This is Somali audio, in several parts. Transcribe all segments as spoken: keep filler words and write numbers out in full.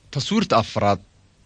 taswiirta afraad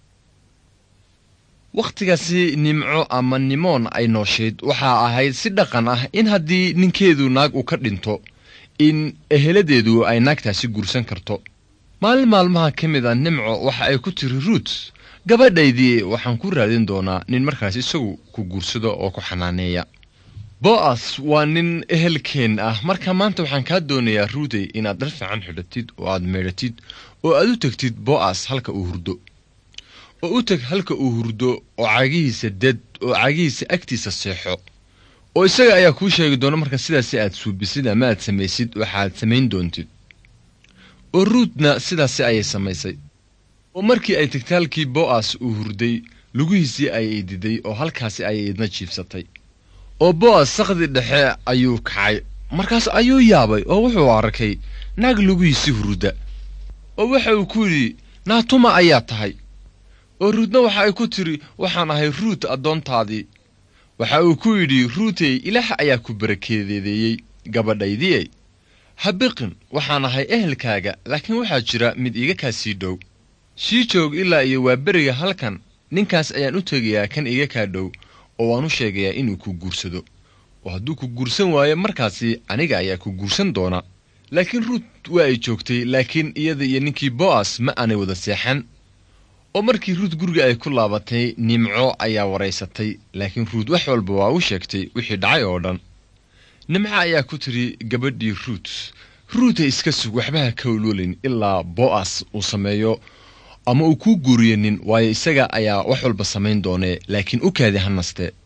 waqtigaasi nimco ama nimoon ay noosheed waxaa ahayd si dhaqan ah in haddii ninkeedu naag uu ka dhinto in eheladeedu ay naagtaasi guursan karto maalin maalmaha ka mid a nimco waxa ay ku tiri ruut gabadhaydii waxaan ku raadin doonaa nin markaas isagu ku guursado oo ku xanaaneeya bo'as waa nin ehelkeen ah marka maanta waxaan kaa doonayaa ruutey inaad dhar fiican xidhatid oo aad meedhatid oo aad u tegtid bo'as halka uu hurdo oo u teg halka uu hurdo oo cagihiisa dad oo cagihiisa agtiisa seexo oo isaga ayaa kuu sheegi doona marka sidaasi aad suubisid ama aad samaysid waxaad samayn doontid oo ruutna sidaasi ayay samaysay oo markii ay tegtay halkii bo'as uu hurday lugihiisii ayay diday oo halkaasi ayay idna jiifsatay oo bo'as saqdi dhexe ayuu kacay markaas ayuu yaabay oo wuxuu arkay naag lugihiisii hurda oo waxa uu ku yidhi naatuma ayaa tahay oo ruutna waxa ay ku tiri waxaan ahay ruut addoontaadii waxa uu ku yidhi ruutey ilaah ayaa ku barakeedeeyey gabadhaydii habiqin waxaan ahay ehelkaaga laakiin waxaa jira mid iga kaa sii dhow sii joog ilaa iyo waa beriga halkan ninkaas ayaan u tegayaa kan iga kaa dhow oo waan u sheegayaa inuu ku guursado oo hadduu ku guursan waayo markaasi aniga ayaa ku guursan doona laakiin ruut waa ay joogtay laakiin iyada iyo ninkii bo'as ma aanay wada seexan oo markii ruut guriga ay ku laabatay nimco ayaa waraysatay laakiin ruut wax walba waa u sheegtay wixii dhacay oo dhan nimco ayaa ku tiri gabadhii ruut ruutay iska sug waxbaha ka ololin ilaa bo'as uu sameeyo ama uu kuu guuriyo nin waayo isaga ayaa wax walba samayn doonee laakiin u kaadi ha naste